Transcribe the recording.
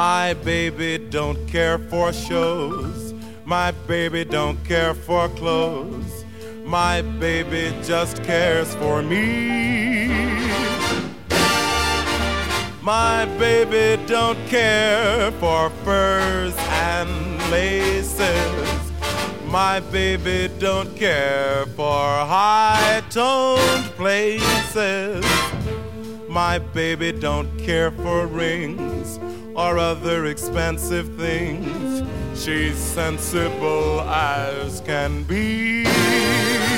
My baby don't care for shows. My baby don't care for clothes. My baby just cares for me. My baby don't care for furs and laces. My baby don't care for high-toned places. My baby don't care for rings or other expensive things. She's sensible as can be.